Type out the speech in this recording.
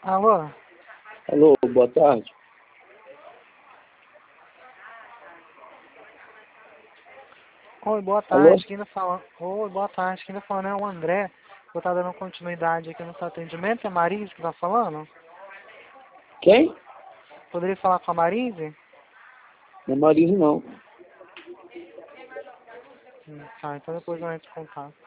Alô? Alô, boa tarde. Oi, boa Alô? tarde. Quem tá falando? Oi, boa tarde. Quem tá falando é o André. Eu tô dando continuidade aqui no seu atendimento. É a Marise que tá falando? Quem? Poderia falar com a Marise? Não é Marisa, não. Tá, então depois eu entro em contato.